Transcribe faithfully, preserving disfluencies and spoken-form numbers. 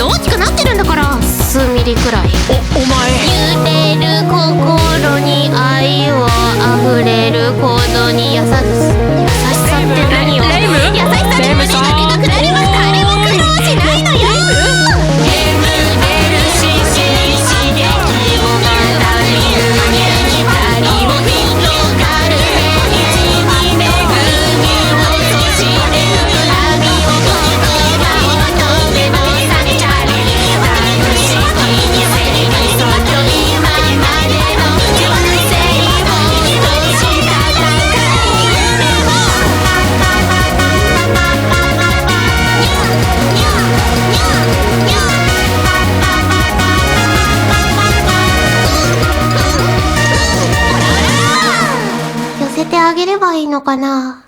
大きくなってるんだから、数ミリくらい。 お、お前揺れる心に愛を溢れる行動に優し優しさって何よ。 レイム優しさで胸がでかくなれば誰も苦労しないのよ。寄せてあげればいいのかな。